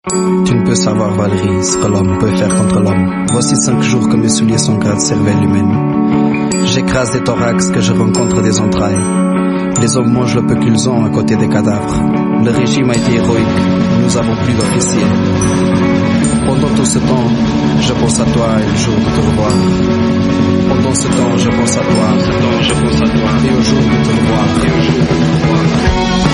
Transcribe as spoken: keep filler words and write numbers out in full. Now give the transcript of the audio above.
Tu ne peux savoir, Valérie, ce que l'homme peut faire contre l'homme. Voici cinq jours que mes souliers sont gras de cervelle humaine. J'écrase des thorax que je rencontre des entrailles. Les hommes mangent le peu qu'ils ont à côté des cadavres. Le régime a été héroïque, nous avons plus d'officiers. Pendant tout ce temps, je pense à toi et le jour de te revoir. Pendant ce temps, je pense à toi, ce temps, je pense à toi et au jour de te revoir. Et au jour de te revoir.